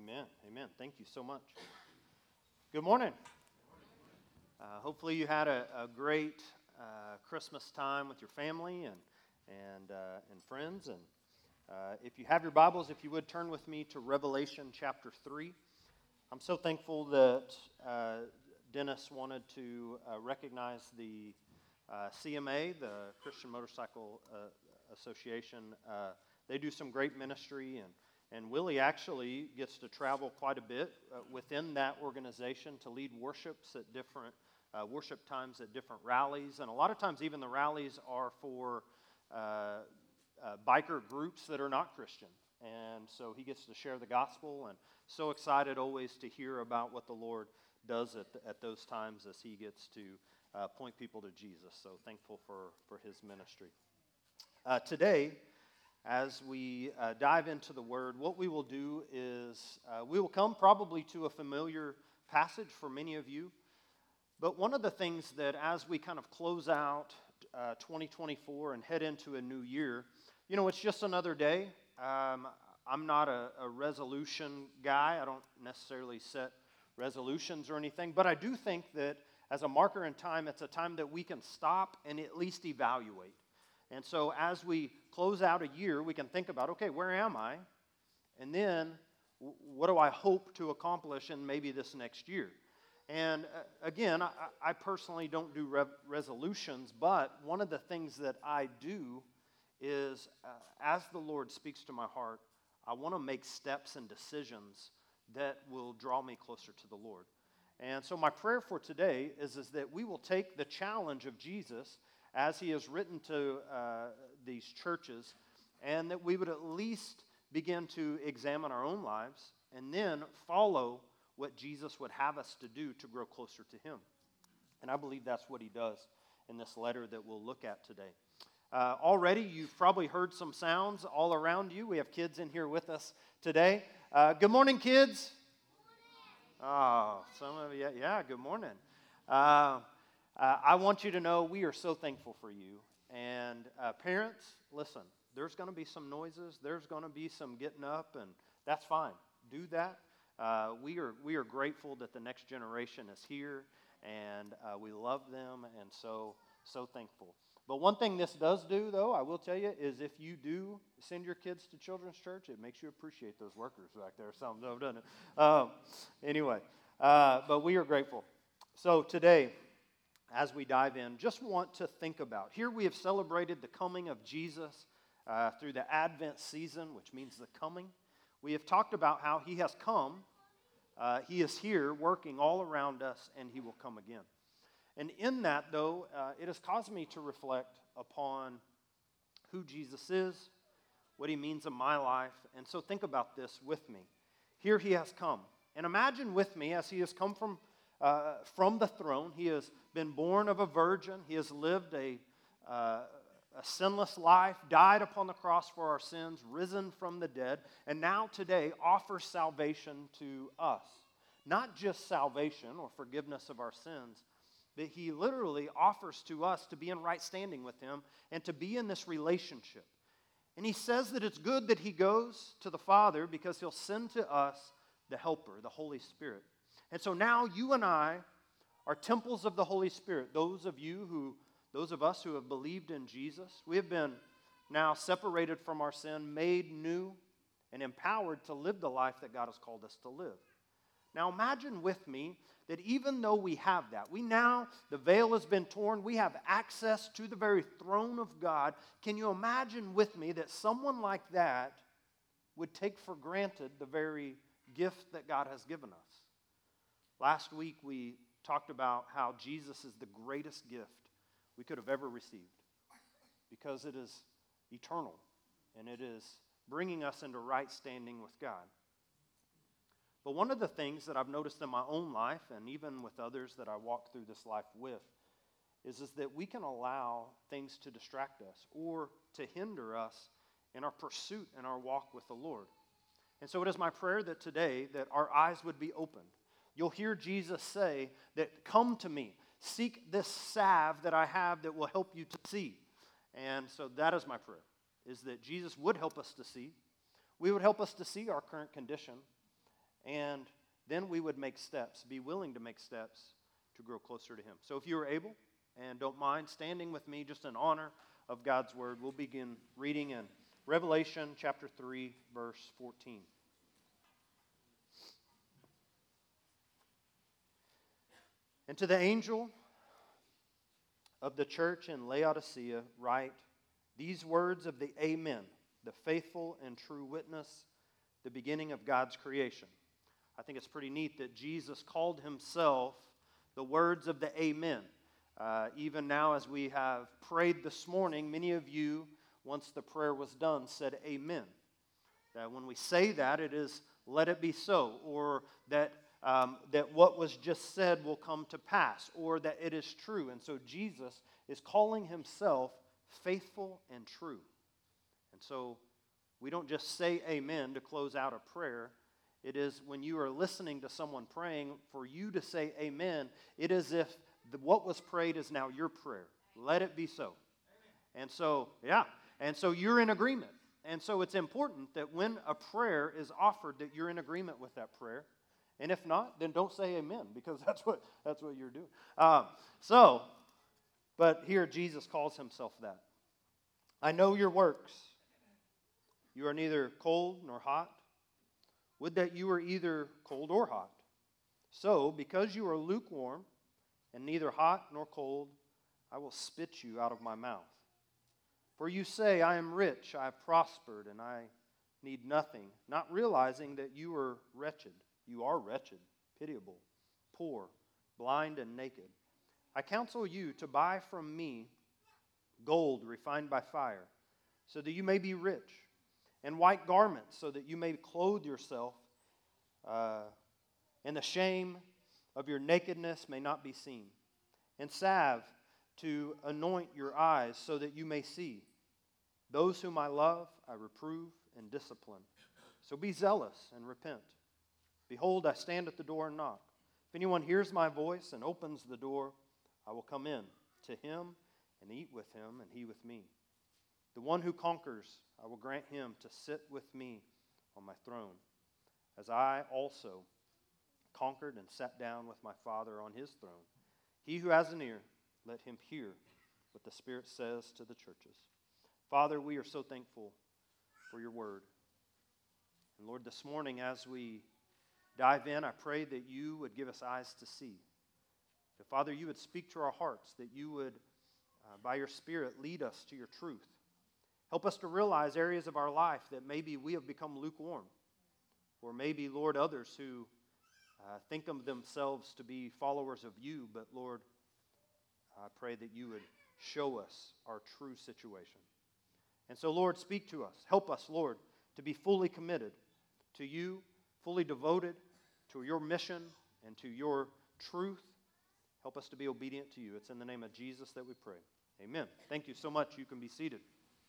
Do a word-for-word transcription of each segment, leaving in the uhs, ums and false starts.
Amen. Amen. Thank you so much. Good morning. Uh, hopefully you had a, a great uh, Christmas time with your family and and uh, and friends. And uh, if you have your Bibles, if you would turn with me to Revelation chapter three. I'm so thankful that uh, Dennis wanted to uh, recognize the uh, C M A, the Christian Motorcycle uh, Association. Uh, they do some great ministry, and And Willie actually gets to travel quite a bit uh, within that organization to lead worships at different uh, worship times at different rallies. And a lot of times even the rallies are for uh, uh, biker groups that are not Christian. And so he gets to share the gospel, and so excited always to hear about what the Lord does at, the, at those times as he gets to uh, point people to Jesus. So thankful for, for his ministry. Uh, today, As we uh, dive into the Word, what we will do is uh, we will come probably to a familiar passage for many of you. But one of the things that as we kind of close out uh, twenty twenty-four and head into a new year, you know, it's just another day. Um, I'm not a, a resolution guy. I don't necessarily set resolutions or anything. But I do think that as a marker in time, it's a time that we can stop and at least evaluate. And so as we close out a year, we can think about, okay, where am I? And then what do I hope to accomplish in maybe this next year? And uh, again, I, I personally don't do re- resolutions, but one of the things that I do is uh, as the Lord speaks to my heart, I want to make steps and decisions that will draw me closer to the Lord. And so my prayer for today is, is that we will take the challenge of Jesus as he has written to uh, these churches, and that we would at least begin to examine our own lives and then follow what Jesus would have us to do to grow closer to him. And I believe that's what he does in this letter that we'll look at today. Uh, already, you've probably heard some sounds all around you. We have kids in here with us today. Uh, good morning, kids. Good morning. Oh, some of you, yeah, good morning. Uh, Uh, I want you to know we are so thankful for you. And uh, parents, listen, there's going to be some noises. There's going to be some getting up, and that's fine. Do that. Uh, we are we are grateful that the next generation is here, and uh, we love them, and so, so thankful. But one thing this does do, though, I will tell you, is if you do send your kids to children's church, it makes you appreciate those workers back there, some of them, doesn't it? Um, anyway, uh, but we are grateful. So today, as we dive in, just want to think about, here we have celebrated the coming of Jesus uh, through the Advent season, which means the coming. We have talked about how he has come, uh, he is here working all around us, and he will come again. And in that, though, uh, it has caused me to reflect upon who Jesus is, what he means in my life, and so think about this with me. Here he has come, and imagine with me as he has come from Uh, from the throne. He has been born of a virgin. He has lived a, uh, a sinless life, died upon the cross for our sins, risen from the dead, and now today offers salvation to us. Not just salvation or forgiveness of our sins, but he literally offers to us to be in right standing with him and to be in this relationship. And he says that it's good that he goes to the Father because he'll send to us the Helper, the Holy Spirit. And so now you and I are temples of the Holy Spirit. Those of you who, those of us who have believed in Jesus, we have been now separated from our sin, made new, and empowered to live the life that God has called us to live. Now imagine with me that even though we have that, we now, the veil has been torn, we have access to the very throne of God. Can you imagine with me that someone like that would take for granted the very gift that God has given us? Last week, we talked about how Jesus is the greatest gift we could have ever received because it is eternal and it is bringing us into right standing with God. But one of the things that I've noticed in my own life and even with others that I walk through this life with is, is that we can allow things to distract us or to hinder us in our pursuit and our walk with the Lord. And so it is my prayer that today that our eyes would be opened. You'll hear Jesus say that, come to me, seek this salve that I have that will help you to see. And so that is my prayer, is that Jesus would help us to see. We would help us to see our current condition and then we would make steps, be willing to make steps to grow closer to Him. So if you are able and don't mind standing with me just in honor of God's Word, we'll begin reading in Revelation chapter three, verse fourteen. And to the angel of the church in Laodicea write these words of the Amen, the faithful and true witness, the beginning of God's creation. I think it's pretty neat that Jesus called Himself the words of the Amen. Uh, even now as we have prayed this morning, many of you, once the prayer was done, said Amen. That when we say that, it is let it be so, or that Um, that what was just said will come to pass, or that it is true. And so Jesus is calling Himself faithful and true. And so we don't just say amen to close out a prayer. It is when you are listening to someone praying, for you to say amen, it is as if the, what was prayed is now your prayer. Let it be so. Amen. And so, yeah, and so you're in agreement. And so it's important that when a prayer is offered, that you're in agreement with that prayer. And if not, then don't say amen, because that's what that's what you're doing. Um, so, but here Jesus calls Himself that. I know your works. You are neither cold nor hot. Would that you were either cold or hot. So, because you are lukewarm and neither hot nor cold, I will spit you out of my mouth. For you say, I am rich, I have prospered, and I need nothing, not realizing that you are wretched. You are wretched, pitiable, poor, blind, and naked. I counsel you to buy from me gold refined by fire, so that you may be rich, and white garments, so that you may clothe yourself, uh, and the shame of your nakedness may not be seen, and salve to anoint your eyes, so that you may see. Those whom I love, I reprove and discipline. So be zealous and repent. Behold, I stand at the door and knock. If anyone hears my voice and opens the door, I will come in to him and eat with him and he with me. The one who conquers, I will grant him to sit with me on my throne, as I also conquered and sat down with my Father on His throne. He who has an ear, let him hear what the Spirit says to the churches. Father, we are so thankful for your word. And Lord, this morning as we dive in, I pray that you would give us eyes to see. That, Father, you would speak to our hearts, that you would, uh, by your Spirit, lead us to your truth. Help us to realize areas of our life that maybe we have become lukewarm, or maybe, Lord, others who uh, think of themselves to be followers of you, but, Lord, I pray that you would show us our true situation. And so, Lord, speak to us. Help us, Lord, to be fully committed to you, fully devoted to your mission and to your truth. Help us to be obedient to you. It's in the name of Jesus that we pray. Amen. Thank you so much. You can be seated.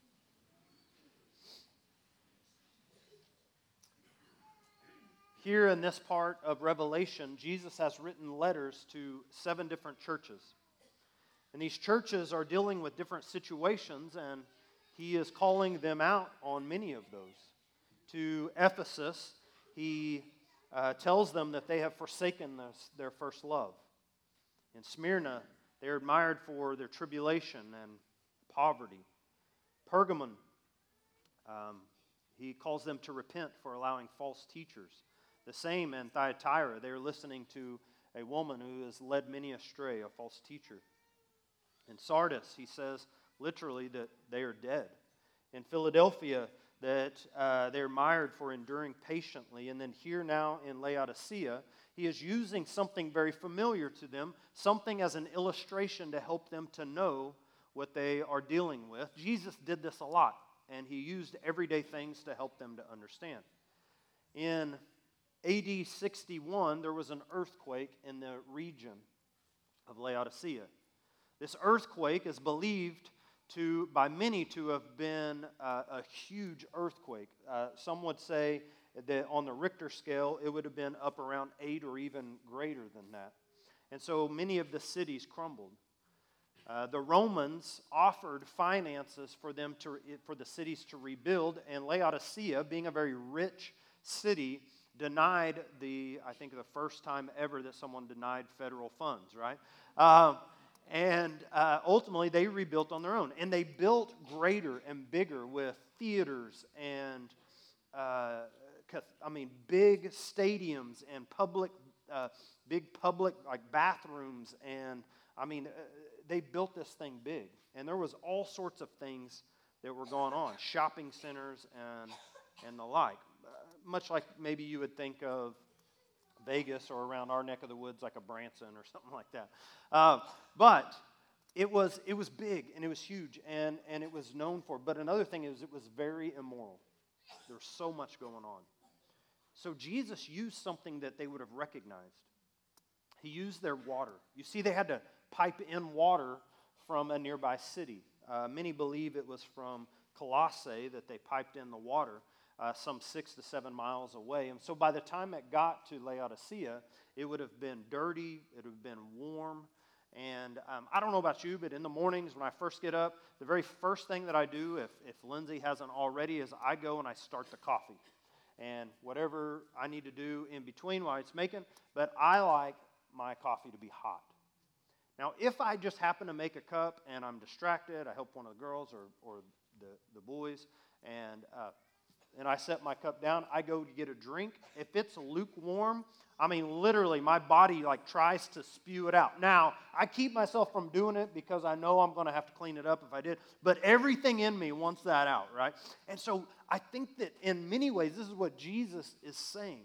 Here in this part of Revelation, Jesus has written letters to seven different churches. And these churches are dealing with different situations, and he is calling them out on many of those. To Ephesus, he uh, tells them that they have forsaken this, their first love. In Smyrna, they are admired for their tribulation and poverty. Pergamon, um, he calls them to repent for allowing false teachers. The same in Thyatira, they are listening to a woman who has led many astray, a false teacher. In Sardis, he says literally that they are dead. In Philadelphia, that uh, they're admired for enduring patiently. And then here now in Laodicea, he is using something very familiar to them, something as an illustration to help them to know what they are dealing with. Jesus did this a lot, and he used everyday things to help them to understand. In A D sixty-one, there was an earthquake in the region of Laodicea. This earthquake is believed to, by many, to have been uh, a huge earthquake. Uh, some would say that on the Richter scale, it would have been up around eight or even greater than that. And so many of the cities crumbled. Uh, the Romans offered finances for them to for the cities to rebuild, and Laodicea, being a very rich city, denied the, I think the first time ever that someone denied federal funds, right? Um, and uh, ultimately they rebuilt on their own. And they built greater and bigger with theaters and, uh, I mean, big stadiums and public, uh, big public like bathrooms. And, I mean, uh, they built this thing big. And there was all sorts of things that were going on, shopping centers and and the like. Uh, much like maybe you would think of Vegas or around our neck of the woods like a Branson or something like that. Uh, but it was it was big and it was huge and, and it was known for. But another thing is it was very immoral. There's so much going on. So Jesus used something that they would have recognized. He used their water. You see, they had to pipe in water from a nearby city. Uh, many believe it was from Colossae that they piped in the water, uh, some six to seven miles away. And so by the time it got to Laodicea, it would have been dirty, it would have been warm. And um, I don't know about you, but in the mornings when I first get up, the very first thing that I do, if, if Lindsay hasn't already, is I go and I start the coffee. And whatever I need to do in between while it's making, but I like my coffee to be hot. Now, if I just happen to make a cup and I'm distracted, I help one of the girls or, or the, the boys, and uh, and I set my cup down, I go to get a drink. If it's lukewarm, I mean, literally, my body like tries to spew it out. Now, I keep myself from doing it because I know I'm going to have to clean it up if I did, but everything in me wants that out, right? And so I think that in many ways, this is what Jesus is saying.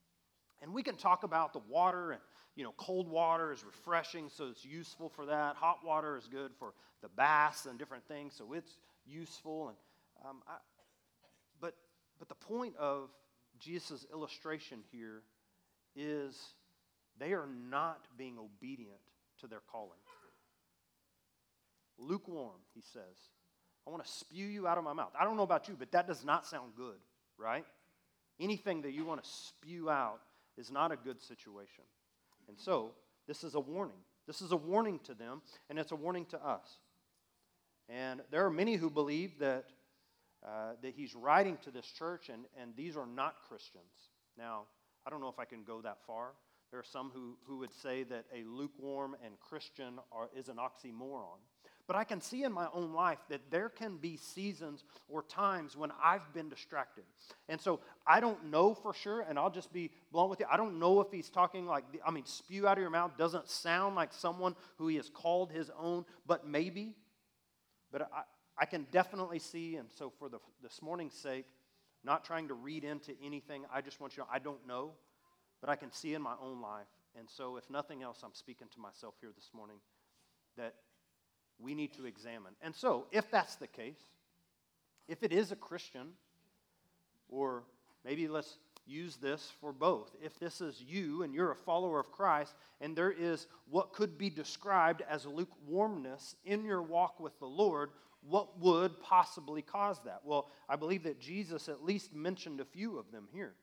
And we can talk about the water and, you know, cold water is refreshing, so it's useful for that. Hot water is good for the baths and different things, so it's useful. And um, I, but but the point of Jesus' illustration here is they are not being obedient to their calling. Lukewarm, he says. I want to spew you out of my mouth. I don't know about you, but that does not sound good, right? Anything that you want to spew out is not a good situation. And so, this is a warning. This is a warning to them, and it's a warning to us. And there are many who believe that uh, that he's writing to this church, and, and these are not Christians. Now, I don't know if I can go that far. There are some who, who would say that a lukewarm and Christian are, is an oxymoron. But I can see in my own life that there can be seasons or times when I've been distracted. And so I don't know for sure, and I'll just be blunt with you. I don't know if he's talking like, I mean, spew out of your mouth doesn't sound like someone who he has called his own, but maybe. But I, I can definitely see, and so for the, this morning's sake, not trying to read into anything, I just want you to know, I don't know, but I can see in my own life. And so if nothing else, I'm speaking to myself here this morning that we need to examine. And so, if that's the case, if it is a Christian, or maybe let's use this for both. If this is you and you're a follower of Christ, and there is what could be described as lukewarmness in your walk with the Lord, what would possibly cause that? Well, I believe that Jesus at least mentioned a few of them here.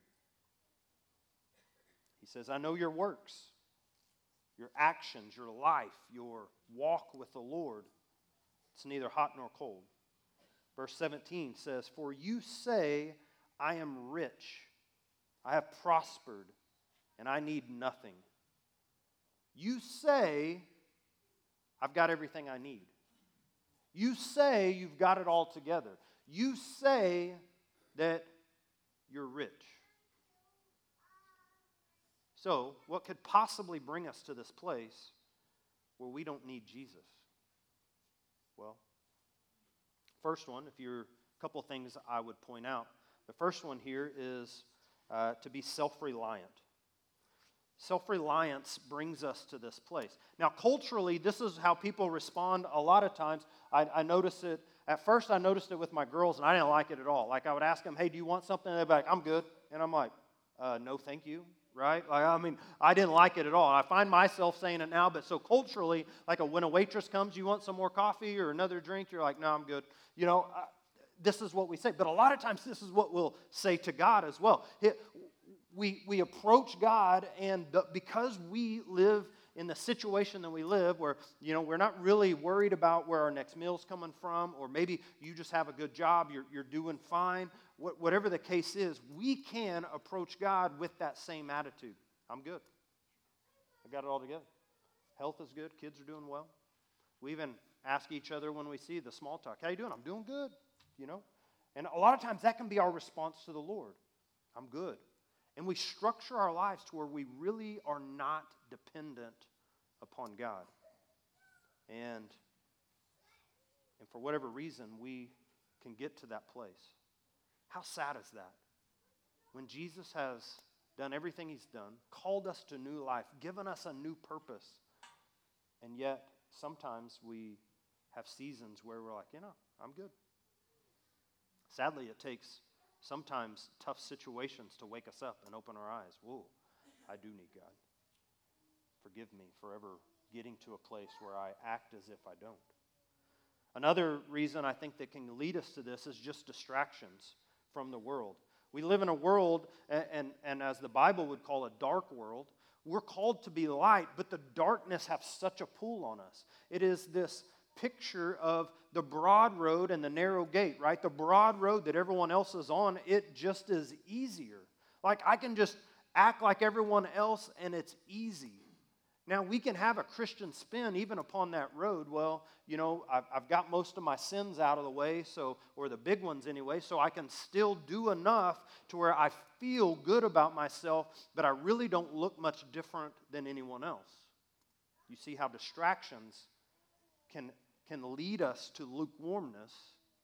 He says, I know your works, your actions, your life, your walk with the Lord. It's neither hot nor cold. Verse seventeen says, for you say, I am rich, I have prospered, and I need nothing. You say, I've got everything I need. You say you've got it all together. You say that you're rich. So, what could possibly bring us to this place where we don't need Jesus? Well, first one, if you're a couple of things I would point out. The first one here is uh, to be self-reliant. Self-reliance brings us to this place. Now, culturally, this is how people respond a lot of times. I, I notice it, at first I noticed it with my girls, and I didn't like it at all. Like, I would ask them, hey, do you want something? And they'd be like, I'm good. And I'm like, uh, no, thank you, right? Like, I mean, I didn't like it at all. I find myself saying it now, but so culturally, like a, when a waitress comes, you want some more coffee or another drink? You're like, no, I'm good. You know, I, this is what we say. But a lot of times, this is what we'll say to God as well. It, We, we approach God, and because we live in the situation that we live where, you know, we're not really worried about where our next meal's coming from, or maybe you just have a good job, you're, you're doing fine, Wh- whatever the case is, we can approach God with that same attitude. I'm good. I got it all together. Health is good. Kids are doing well. We even ask each other when we see the small talk, how you doing? I'm doing good, you know. And a lot of times that can be our response to the Lord. I'm good. And we structure our lives to where we really are not dependent upon God. And, and for whatever reason, we can get to that place. How sad is that? When Jesus has done everything He's done, called us to new life, given us a new purpose, and yet sometimes we have seasons where we're like, you know, I'm good. Sadly, it takes sometimes tough situations to wake us up and open our eyes. Whoa, I do need God. Forgive me for ever getting to a place where I act as if I don't. Another reason I think that can lead us to this is just distractions from the world. We live in a world, and, and, and as the Bible would call a dark world. We're called to be light, but the darkness has such a pull on us. It is this picture of the broad road and the narrow gate, right? The broad road that everyone else is on, it just is easier. Like, I can just act like everyone else, and it's easy. Now, we can have a Christian spin even upon that road. Well, you know, I've, I've got most of my sins out of the way, so or the big ones anyway, so I can still do enough to where I feel good about myself, but I really don't look much different than anyone else. You see how distractions can, can lead us to lukewarmness.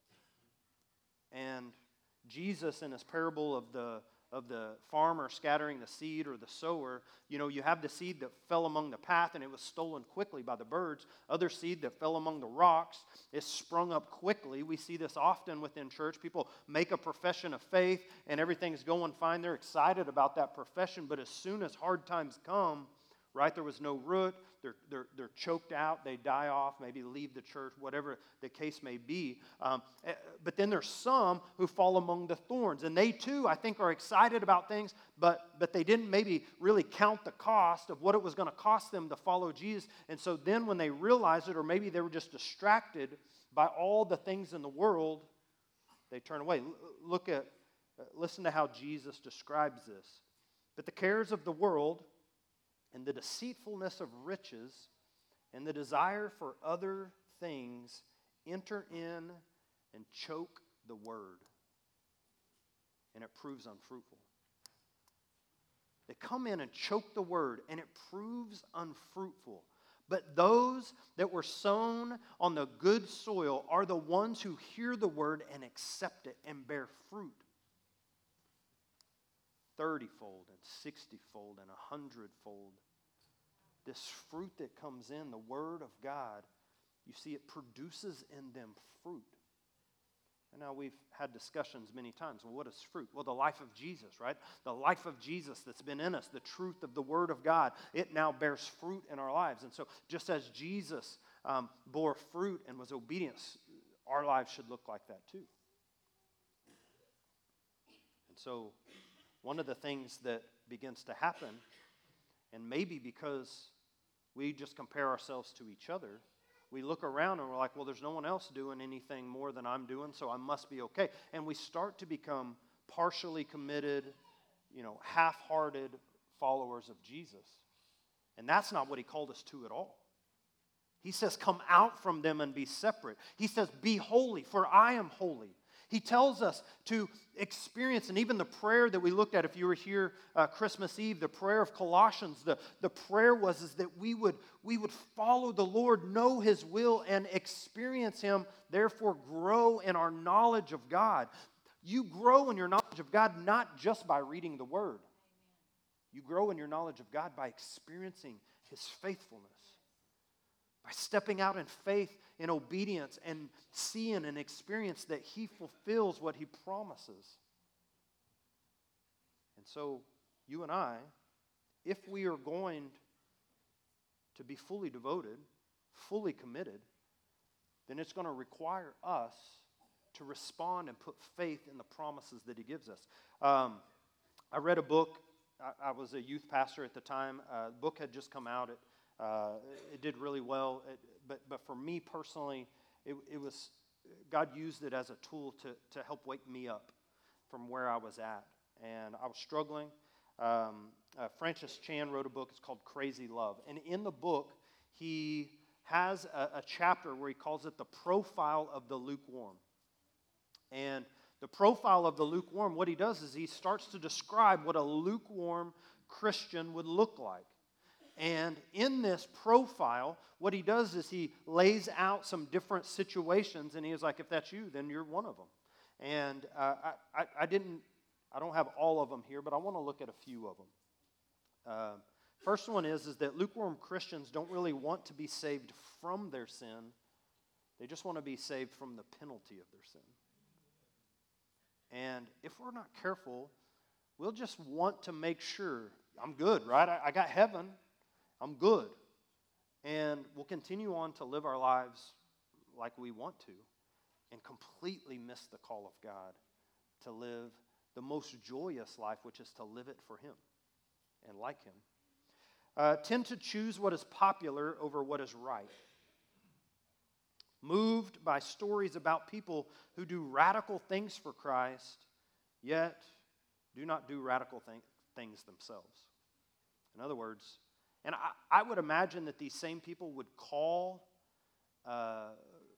And Jesus, in his parable of the of the farmer scattering the seed or the sower, you know, you have the seed that fell among the path and it was stolen quickly by the birds. Other seed that fell among the rocks is sprung up quickly. We see this often within church. People make a profession of faith and everything's going fine. They're excited about that profession, but as soon as hard times come, right, there was no root, they're, they're, they're choked out, they die off, maybe leave the church, whatever the case may be. Um, but then there's some who fall among the thorns, and they too, I think, are excited about things, but, but they didn't maybe really count the cost of what it was going to cost them to follow Jesus. And so then when they realize it, or maybe they were just distracted by all the things in the world, they turn away. L- look at, uh, listen to how Jesus describes this. But the cares of the world and the deceitfulness of riches and the desire for other things enter in and choke the word, and it proves unfruitful. They come in and choke the word, and it proves unfruitful. But those that were sown on the good soil are the ones who hear the word and accept it and bear fruit. thirty-fold and sixty-fold and a hundred-fold. This fruit that comes in, the Word of God, you see, it produces in them fruit. And now we've had discussions many times. Well, what is fruit? Well, the life of Jesus, right? The life of Jesus that's been in us, the truth of the Word of God, it now bears fruit in our lives. And so just as Jesus um, bore fruit and was obedient, our lives should look like that too. And so one of the things that begins to happen, and maybe because we just compare ourselves to each other, we look around and we're like, well, there's no one else doing anything more than I'm doing, so I must be okay. And we start to become partially committed, you know, half-hearted followers of Jesus. And that's not what he called us to at all. He says, come out from them and be separate. He says, be holy, for I am holy. He tells us to experience, and even the prayer that we looked at, if you were here uh, Christmas Eve, the prayer of Colossians, the, the prayer was is that we would, we would follow the Lord, know His will, and experience Him, therefore grow in our knowledge of God. You grow in your knowledge of God not just by reading the Word. You grow in your knowledge of God by experiencing His faithfulness, by stepping out in faith, in obedience, and seeing and experience that He fulfills what He promises. And so, you and I, if we are going to be fully devoted, fully committed, then it's going to require us to respond and put faith in the promises that He gives us. Um, I read a book. I, I was a youth pastor at the time. Uh, the book had just come out. It, Uh, it did really well. It, but but for me personally, it, it was God used it as a tool to to help wake me up from where I was at, and I was struggling. Um, uh, Francis Chan wrote a book. It's called Crazy Love, and in the book, he has a, a chapter where he calls it the profile of the lukewarm. And the profile of the lukewarm, what he does is he starts to describe what a lukewarm Christian would look like. And in this profile, what he does is he lays out some different situations, and he is like, if that's you, then you're one of them. And uh, I, I, I didn't, I don't have all of them here, but I want to look at a few of them. Uh, first one is, is that lukewarm Christians don't really want to be saved from their sin. They just want to be saved from the penalty of their sin. And if we're not careful, we'll just want to make sure, I'm good, right? I, I got heaven. I'm good. And we'll continue on to live our lives like we want to and completely miss the call of God to live the most joyous life, which is to live it for Him and like Him. Uh, tend to choose what is popular over what is right. Moved by stories about people who do radical things for Christ, yet do not do radical thing, things themselves. In other words, and I, I would imagine that these same people would call uh,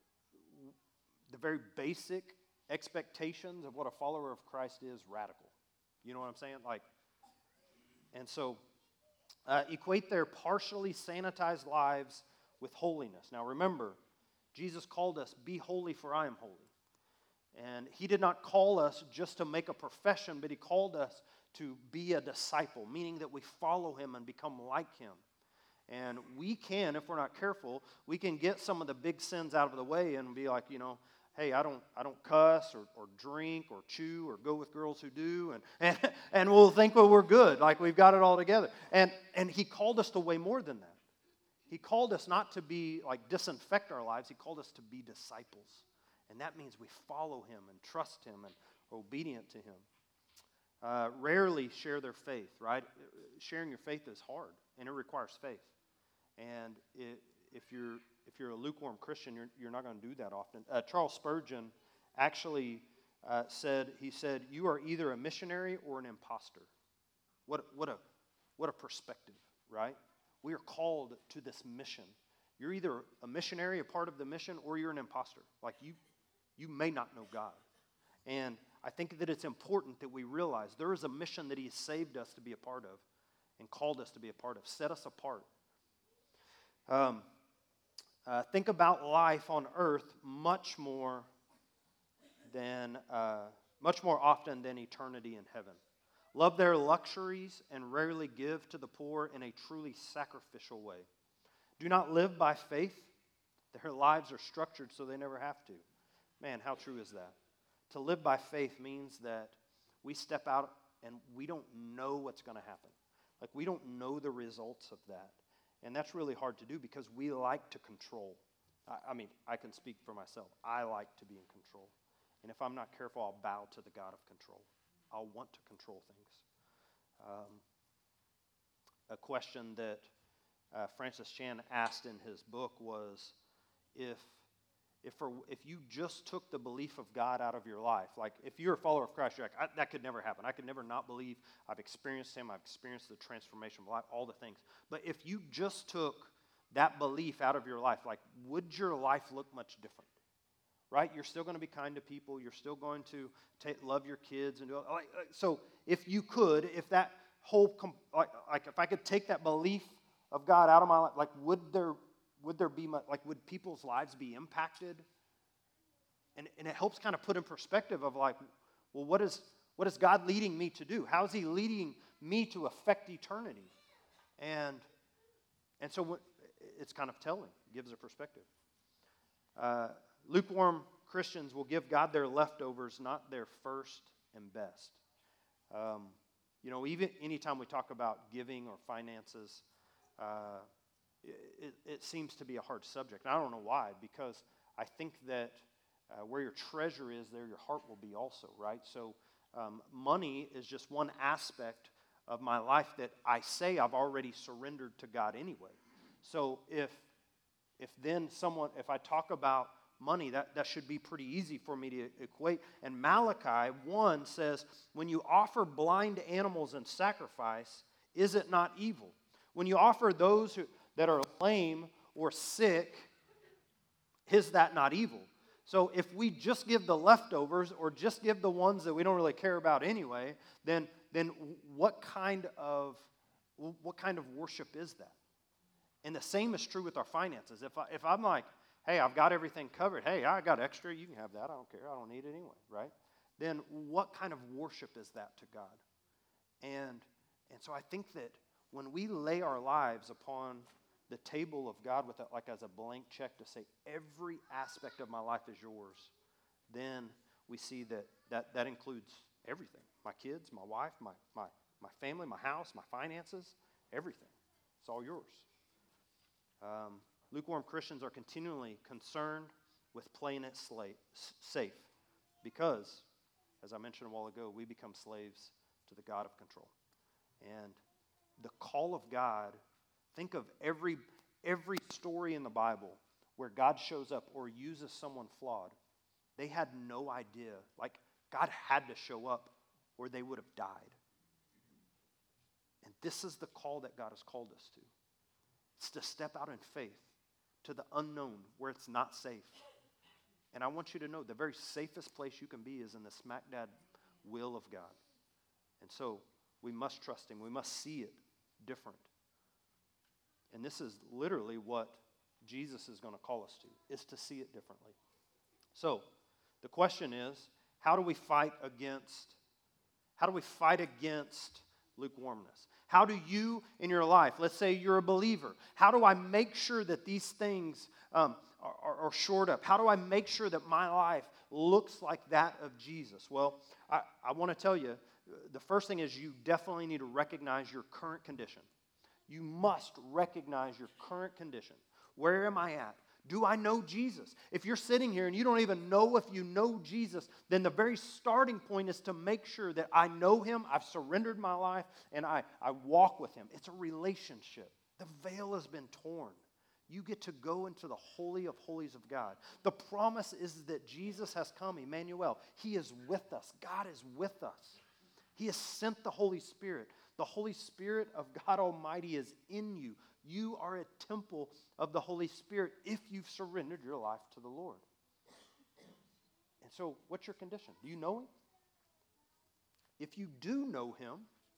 the very basic expectations of what a follower of Christ is radical. You know what I'm saying? Like, and so uh, equate their partially sanitized lives with holiness. Now remember, Jesus called us, be holy for I am holy. And He did not call us just to make a profession, but He called us to be a disciple, meaning that we follow Him and become like Him. And we can, if we're not careful, we can get some of the big sins out of the way and be like, you know, hey, I don't I don't cuss or, or drink or chew or go with girls who do, and, and, and we'll think, well, we're good, like we've got it all together. And, and He called us to way more than that. He called us not to be, like, disinfect our lives. He called us to be disciples. And that means we follow Him and trust Him and are obedient to Him. Uh, rarely share their faith, right? Sharing your faith is hard, and it requires faith. And it, if you're if you're a lukewarm Christian, you're, you're not going to do that often. Uh, Charles Spurgeon actually uh, said, he said, you are either a missionary or an imposter. What, what, a, what a perspective, right? We are called to this mission. You're either a missionary, a part of the mission, or you're an imposter. Like you, you may not know God. And I think that it's important that we realize there is a mission that He has saved us to be a part of and called us to be a part of, set us apart. Um, uh, think about life on earth much more than, uh, much more often than eternity in heaven. Love their luxuries and rarely give to the poor in a truly sacrificial way. Do not live by faith. Their lives are structured so they never have to. Man, how true is that? To live by faith means that we step out and we don't know what's going to happen. Like we don't know the results of that. And that's really hard to do because we like to control. I, I mean, I can speak for myself. I like to be in control. And if I'm not careful, I'll bow to the God of control. I'll want to control things. Um, a question that uh, Francis Chan asked in his book was, if if for, if you just took the belief of God out of your life, like if you're a follower of Christ, you're like, I, that could never happen. I could never not believe. I've experienced Him. I've experienced the transformation of life, all the things. But if you just took that belief out of your life, like, would your life look much different? Right? You're still going to be kind to people. You're still going to take, love your kids. and do like, So if you could, if that whole, like, like if I could take that belief of God out of my life, like would there would there be, much, like would people's lives be impacted? And, and it helps kind of put in perspective of like, well, what is, what is God leading me to do? How is He leading me to affect eternity? And, and so what, it's kind of telling. It gives a perspective. Uh, Lukewarm Christians will give God their leftovers, not their first and best. Um, you know, even anytime we talk about giving or finances, uh, it, it seems to be a hard subject. And I don't know why, because I think that uh, where your treasure is, there your heart will be also, right? So um, money is just one aspect of my life that I say I've already surrendered to God anyway. So if if then someone, if I talk about money, that, that should be pretty easy for me to equate. And Malachi one says, when you offer blind animals in sacrifice, is it not evil? When you offer those who, that are lame or sick, is that not evil? So if we just give the leftovers or just give the ones that we don't really care about anyway, then, then what kind of what kind of worship is that? And the same is true with our finances. If, I, if I'm like, hey, I've got everything covered. Hey, I got extra. You can have that. I don't care. I don't need it anyway, right? Then what kind of worship is that to God? And, and so I think that when we lay our lives upon the table of God with it like as a blank check to say every aspect of my life is yours, then we see that that, that includes everything. My kids, my wife, my, my, my family, my house, my finances, everything. It's all yours. Um, lukewarm Christians are continually concerned with playing it slate, safe because, as I mentioned a while ago, we become slaves to the God of control. And the call of God, think of every, every story in the Bible where God shows up or uses someone flawed. They had no idea. Like, God had to show up or they would have died. And this is the call that God has called us to. It's to step out in faith to the unknown where it's not safe. And I want you to know the very safest place you can be is in the smack dab will of God. And so we must trust Him. We must see it different. And this is literally what Jesus is going to call us to, is to see it differently. So the question is, how do we fight against, how do we fight against lukewarmness? How do you in your life, let's say you're a believer, how do I make sure that these things um, are, are shored up? How do I make sure that my life looks like that of Jesus? Well, I, I want to tell you, the first thing is you definitely need to recognize your current condition. You must recognize your current condition. Where am I at? Do I know Jesus? If you're sitting here and you don't even know if you know Jesus, then the very starting point is to make sure that I know Him, I've surrendered my life, and I, I walk with Him. It's a relationship. The veil has been torn. You get to go into the Holy of Holies of God. The promise is that Jesus has come, Emmanuel. He is with us. God is with us. He has sent the Holy Spirit. The Holy Spirit of God Almighty is in you. You are a temple of the Holy Spirit if you've surrendered your life to the Lord. And so, what's your condition? Do you know Him? If you do know Him,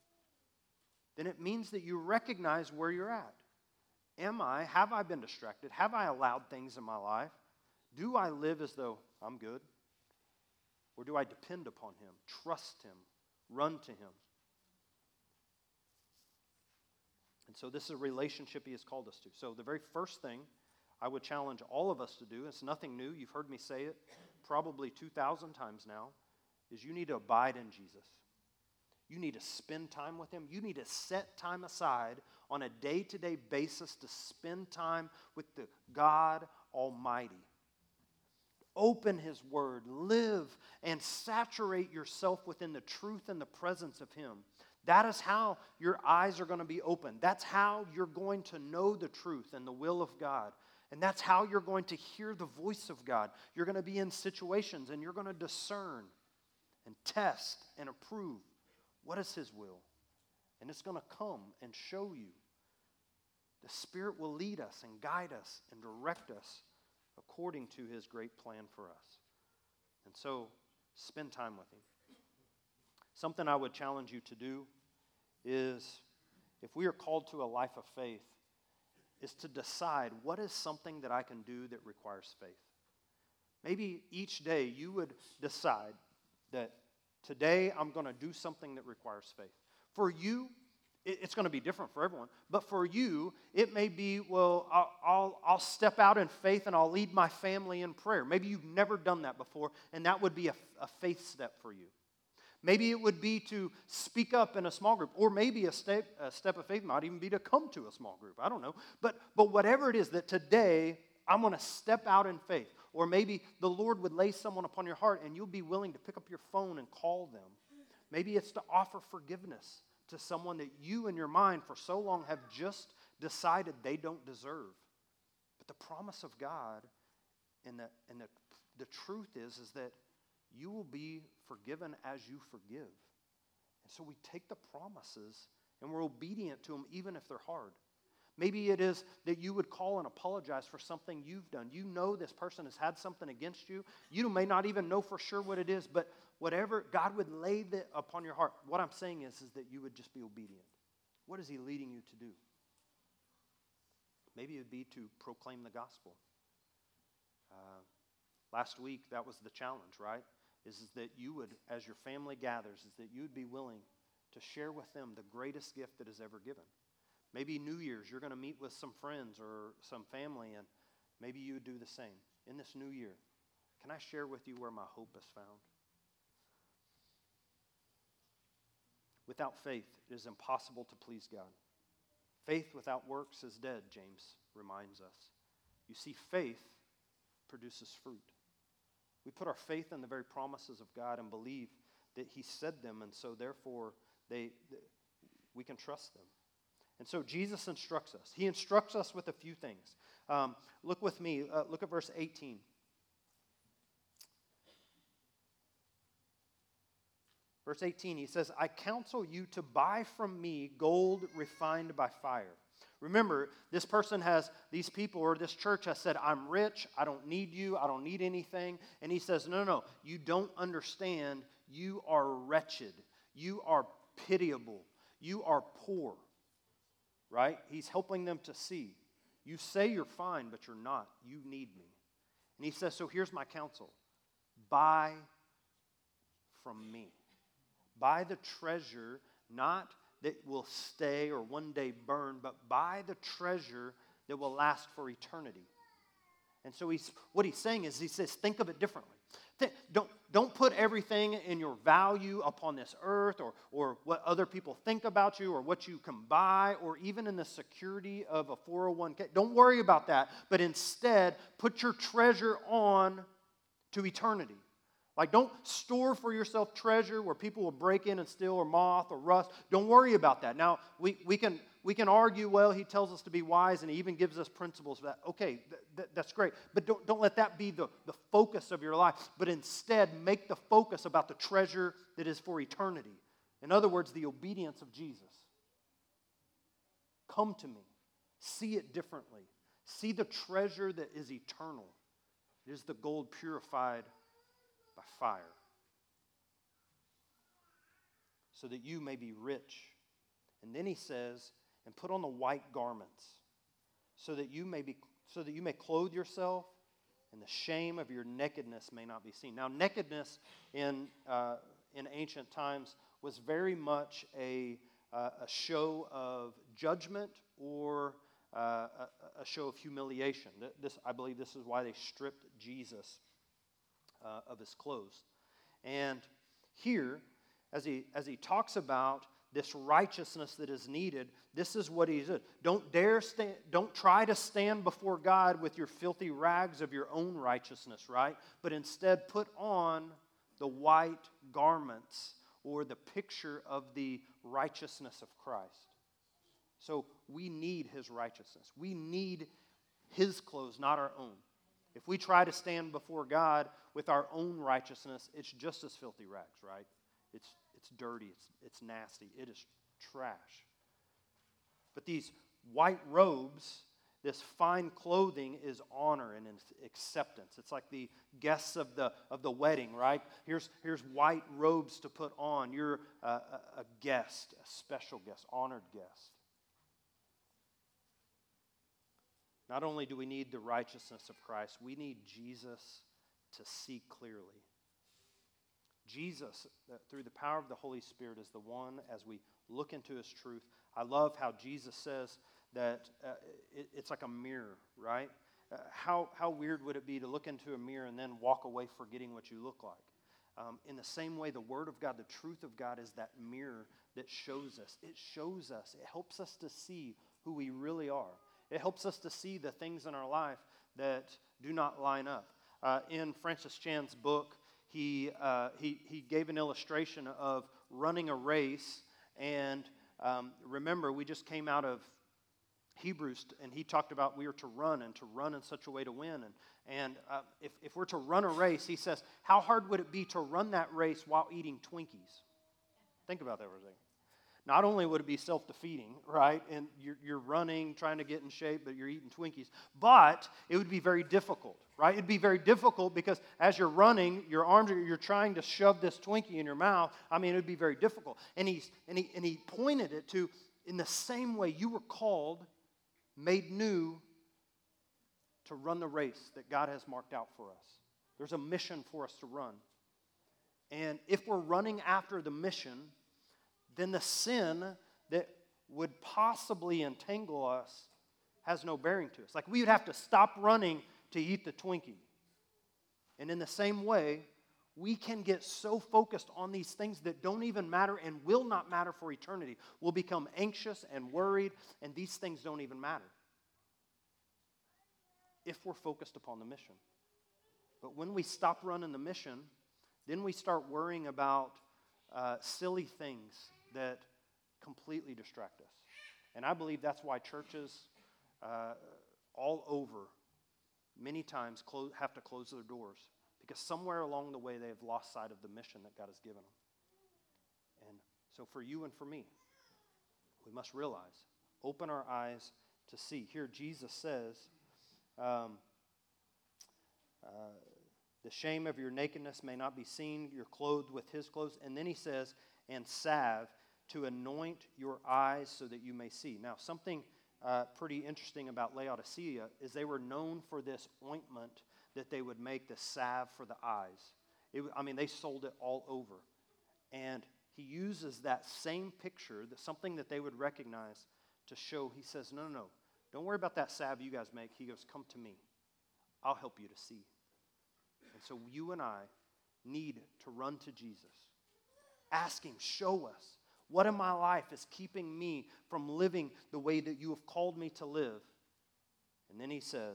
then it means that you recognize where you're at. Am I, have I been distracted? Have I allowed things in my life? Do I live as though I'm good? Or do I depend upon Him, trust Him, run to Him? And so this is a relationship He has called us to. So the very first thing I would challenge all of us to do, it's nothing new, you've heard me say it probably two thousand times now, is you need to abide in Jesus. You need to spend time with Him. You need to set time aside on a day-to-day basis to spend time with the God Almighty. Open His Word, live and saturate yourself within the truth and the presence of Him. That is how your eyes are going to be open. That's how you're going to know the truth and the will of God. And that's how you're going to hear the voice of God. You're going to be in situations and you're going to discern and test and approve what is His will. And it's going to come and show you. The Spirit will lead us and guide us and direct us according to His great plan for us. And so, spend time with Him. Something I would challenge you to do is, if we are called to a life of faith, is to decide what is something that I can do that requires faith. Maybe each day you would decide that today I'm going to do something that requires faith. For you, it's going to be different for everyone. But for you, it may be, well, I'll, I'll, I'll step out in faith and I'll lead my family in prayer. Maybe you've never done that before, and that would be a, a faith step for you. Maybe it would be to speak up in a small group, or maybe a step, a step of faith might even be to come to a small group. I don't know. But, but whatever it is that today I'm going to step out in faith, or maybe the Lord would lay someone upon your heart and you'll be willing to pick up your phone and call them. Maybe it's to offer forgiveness to someone that you in your mind for so long have just decided they don't deserve. But the promise of God and the, and the, the truth is, is that you will be forgiven as you forgive. And so we take the promises and we're obedient to them even if they're hard. Maybe it is that you would call and apologize for something you've done. You know this person has had something against you. You may not even know for sure what it is, but whatever, God would lay that upon your heart. What I'm saying is, is that you would just be obedient. What is He leading you to do? Maybe it would be to proclaim the gospel. Uh, last week, that was the challenge, right? Is, is that you would, as your family gathers, is that you would be willing to share with them the greatest gift that is ever given. Maybe New Year's, you're going to meet with some friends or some family, and maybe you would do the same. In this new year, can I share with you where my hope is found? Without faith, it is impossible to please God. Faith without works is dead, James reminds us. You see, faith produces fruit. We put our faith in the very promises of God and believe that He said them, and so therefore they, we can trust them. And so Jesus instructs us. He instructs us with a few things. Um, look with me. Uh, look at verse eighteen. Verse eighteen, he says, I counsel you to buy from me gold refined by fire. Remember, this person has, these people or this church has said, I'm rich, I don't need you, I don't need anything. And he says, no, no, no, you don't understand. You are wretched. You are pitiable. You are poor. Right? He's helping them to see. You say you're fine, but you're not. You need me. And he says, so here's my counsel. Buy from me. Buy the treasure, not that will stay or one day burn, but buy the treasure that will last for eternity. And so he's what he's saying is, he says, think of it differently. Think, don't, don't put everything in your value upon this earth or, or what other people think about you or what you can buy or even in the security of a four oh one k. Don't worry about that, but instead put your treasure on to eternity. Like, don't store for yourself treasure where people will break in and steal or moth or rust. Don't worry about that. Now, we, we can we can argue, well, he tells us to be wise and he even gives us principles for that. Okay, th- th- that's great. But don't, don't let that be the, the focus of your life. But instead, make the focus about the treasure that is for eternity. In other words, the obedience of Jesus. Come to me. See it differently. See the treasure that is eternal. It is the gold purified by fire, so that you may be rich. And then he says, and put on the white garments, so that you may be, so that you may clothe yourself, and the shame of your nakedness may not be seen. Now, nakedness in uh, in ancient times was very much a uh, a show of judgment or uh, a, a show of humiliation. This, I believe, this is why they stripped Jesus Uh, of his clothes. And here, as he as he talks about this righteousness that is needed, this is what he said. Don't dare stand, don't try to stand before God with your filthy rags of your own righteousness, right? But instead put on the white garments or the picture of the righteousness of Christ. So we need his righteousness. We need his clothes, not our own. If we try to stand before God with our own righteousness, it's just as filthy rags, right? It's it's dirty, it's it's nasty, it is trash. But these white robes, this fine clothing, is honor and acceptance. It's like the guests of the of the wedding, right? Here's here's white robes to put on. You're a, a, a guest, a special guest, honored guest. Not only do we need the righteousness of Christ, we need Jesus to see clearly. Jesus, uh, through the power of the Holy Spirit, is the one as we look into his truth. I love how Jesus says that uh, it, it's like a mirror, right? Uh, how, how weird would it be to look into a mirror and then walk away forgetting what you look like? Um, in the same way, the Word of God, the truth of God, is that mirror that shows us. It shows us. It helps us to see who we really are. It helps us to see the things in our life that do not line up. Uh, in Francis Chan's book, he, uh, he, he gave an illustration of running a race. And um, remember, we just came out of Hebrews, and he talked about we are to run and to run in such a way to win. And, and uh, if, if we're to run a race, he says, how hard would it be to run that race while eating Twinkies? Think about that for a second. Not only would it be self-defeating, right, and you're, you're running, trying to get in shape, but you're eating Twinkies, but it would be very difficult, right? It'd be very difficult because as you're running, your arms, are, you're trying to shove this Twinkie in your mouth. I mean, it would be very difficult. And, he's, and, he, and he pointed it to, in the same way you were called, made new, to run the race that God has marked out for us. There's a mission for us to run. And if we're running after the mission, then the sin that would possibly entangle us has no bearing to us. Like we would have to stop running to eat the Twinkie. And in the same way, we can get so focused on these things that don't even matter and will not matter for eternity. We'll become anxious and worried, and these things don't even matter if we're focused upon the mission. But when we stop running the mission, then we start worrying about uh, silly things that completely distract us. And I believe that's why churches uh, all over many times close, have to close their doors, because somewhere along the way they have lost sight of the mission that God has given them. And so for you and for me, we must realize, open our eyes to see. Here Jesus says, um, uh, the shame of your nakedness may not be seen, you're clothed with his clothes. And then he says, and salve to anoint your eyes so that you may see. Now, something uh, pretty interesting about Laodicea is they were known for this ointment that they would make, the salve for the eyes. It, I mean, they sold it all over. And he uses that same picture, that something that they would recognize, to show, he says, no, no, no, don't worry about that salve you guys make. He goes, come to me. I'll help you to see. And so you and I need to run to Jesus. Ask him, show us. What in my life is keeping me from living the way that you have called me to live? And then he says,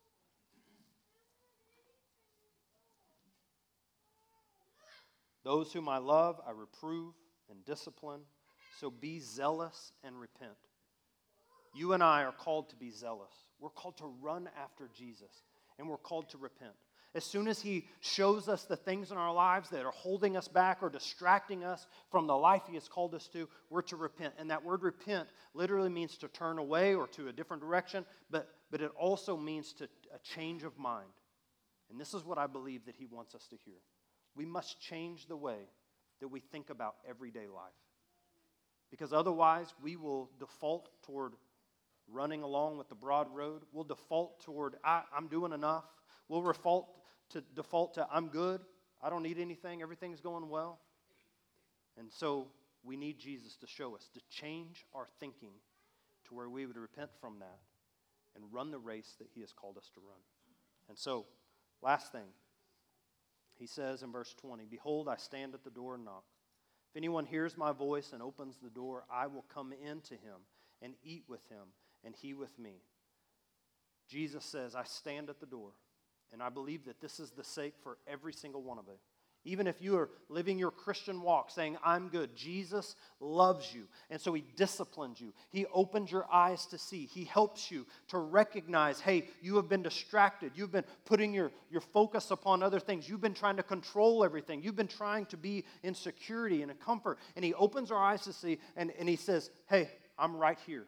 those whom I love, I reprove and discipline. So be zealous and repent. You and I are called to be zealous. We're called to run after Jesus, and we're called to repent. As soon as he shows us the things in our lives that are holding us back or distracting us from the life he has called us to, we're to repent. And that word repent literally means to turn away or to a different direction, but, but it also means to a change of mind. And this is what I believe that he wants us to hear. We must change the way that we think about everyday life. Because otherwise, we will default toward running along with the broad road. We'll default toward, I, I'm doing enough. We'll default to, default to, I'm good. I don't need anything. Everything's going well. And so we need Jesus to show us, to change our thinking to where we would repent from that and run the race that he has called us to run. And so, last thing, he says in verse twenty, behold, I stand at the door and knock. If anyone hears my voice and opens the door, I will come in to him and eat with him and he with me. Jesus says, I stand at the door. And I believe that this is the sake for every single one of us. Even if you are living your Christian walk saying, I'm good, Jesus loves you. And so he disciplines you. He opens your eyes to see. He helps you to recognize, hey, you have been distracted. You've been putting your, your focus upon other things. You've been trying to control everything. You've been trying to be in security and in comfort. And he opens our eyes to see, and, and he says, hey, I'm right here.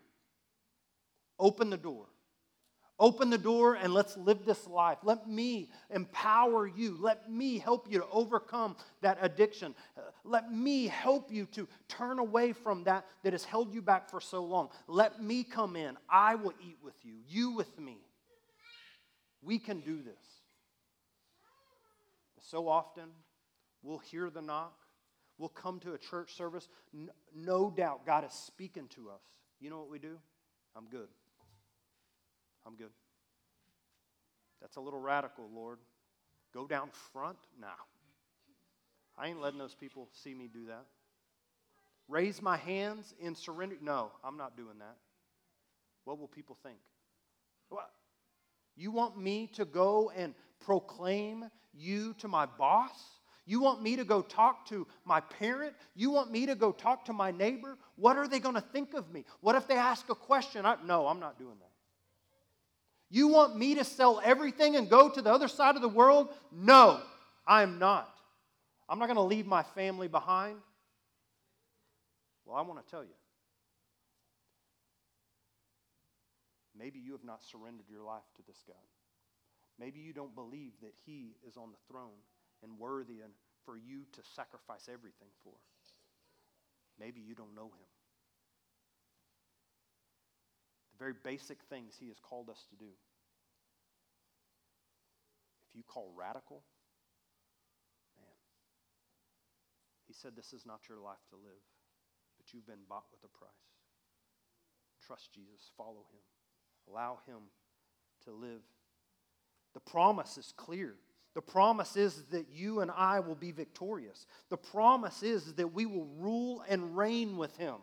Open the door. Open the door and let's live this life. Let me empower you. Let me help you to overcome that addiction. Let me help you to turn away from that that has held you back for so long. Let me come in. I will eat with you. You with me. We can do this. So often, we'll hear the knock. We'll come to a church service. No doubt God is speaking to us. You know what we do? I'm good. I'm good. That's a little radical, Lord. Go down front? Nah. I ain't letting those people see me do that. Raise my hands in surrender? No, I'm not doing that. What will people think? What? You want me to go and proclaim you to my boss? You want me to go talk to my parent? You want me to go talk to my neighbor? What are they going to think of me? What if they ask a question? I, no, I'm not doing that. You want me to sell everything and go to the other side of the world? No, I am not. I'm not going to leave my family behind. Well, I want to tell you, maybe you have not surrendered your life to this God. Maybe you don't believe that He is on the throne and worthy and for you to sacrifice everything for. Maybe you don't know Him. The very basic things He has called us to do. If you call radical, man, He said this is not your life to live, but you've been bought with a price. Trust Jesus, follow Him, allow Him to live. The promise is clear. The promise is that you and I will be victorious. The promise is that we will rule and reign with Him.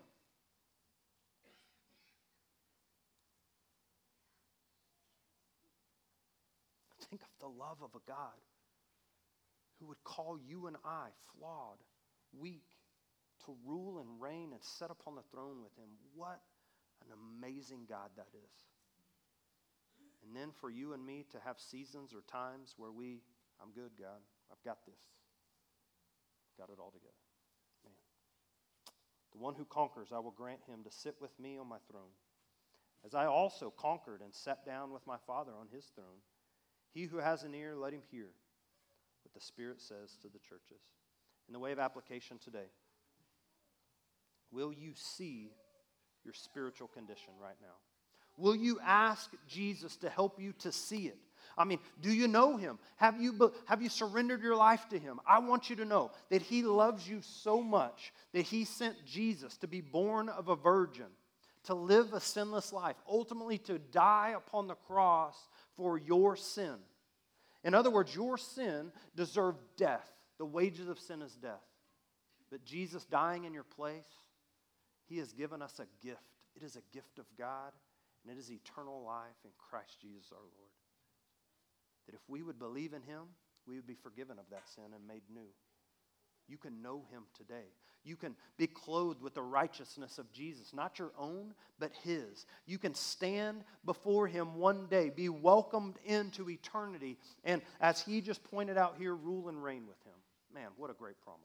Think of the love of a God who would call you and I, flawed, weak, to rule and reign and sit upon the throne with Him. What an amazing God that is. And then for you and me to have seasons or times where we, I'm good, God. I've got this. Got it all together. Man. The one who conquers, I will grant him to sit with me on my throne, as I also conquered and sat down with my Father on His throne. He who has an ear, let him hear what the Spirit says to the churches. In the way of application today, will you see your spiritual condition right now? Will you ask Jesus to help you to see it? I mean, do you know Him? Have you, have you surrendered your life to Him? I want you to know that He loves you so much that He sent Jesus to be born of a virgin, to live a sinless life, ultimately to die upon the cross for your sin. In other words, your sin deserved death. The wages of sin is death. But Jesus dying in your place, He has given us a gift. It is a gift of God. And it is eternal life in Christ Jesus our Lord. That if we would believe in Him, we would be forgiven of that sin and made new. You can know Him today. You can be clothed with the righteousness of Jesus, not your own, but His. You can stand before Him one day, be welcomed into eternity, and as He just pointed out here, rule and reign with Him. Man, what a great promise.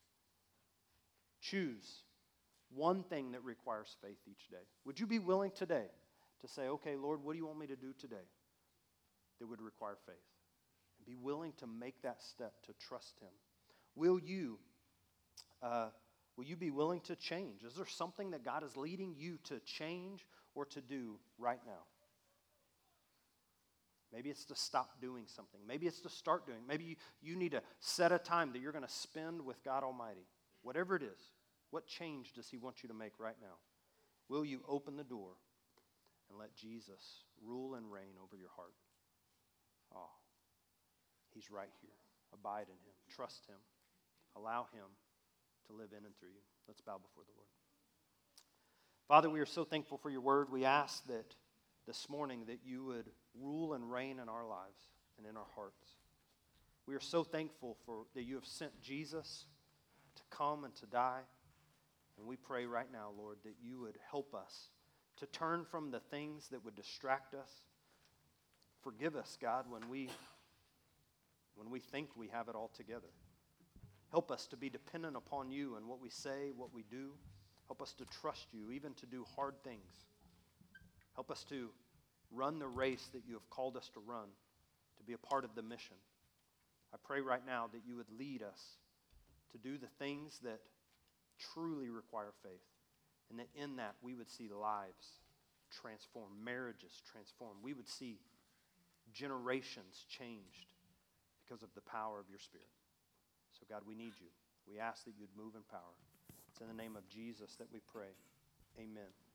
Choose one thing that requires faith each day. Would you be willing today to say, okay, Lord, what do you want me to do today that would require faith? And be willing to make that step to trust Him. Will you, uh, will you be willing to change? Is there something that God is leading you to change or to do right now? Maybe it's to stop doing something. Maybe it's to start doing. Maybe you, you need to set a time that you're going to spend with God Almighty. Whatever it is, what change does He want you to make right now? Will you open the door and let Jesus rule and reign over your heart? Oh, He's right here. Abide in Him. Trust Him. Allow Him to live in and through you. Let's bow before the Lord. Father, we are so thankful for your word. We ask that this morning that you would rule and reign in our lives and in our hearts. We are so thankful for that you have sent Jesus to come and to die. And we pray right now, Lord, that you would help us to turn from the things that would distract us. Forgive us, God, when we, when we think we have it all together. Help us to be dependent upon you and what we say, what we do. Help us to trust you, even to do hard things. Help us to run the race that you have called us to run, to be a part of the mission. I pray right now that you would lead us to do the things that truly require faith, and that in that we would see lives transformed, marriages transformed. We would see generations changed because of the power of your Spirit. So God, we need you. We ask that you'd move in power. It's in the name of Jesus that we pray. Amen.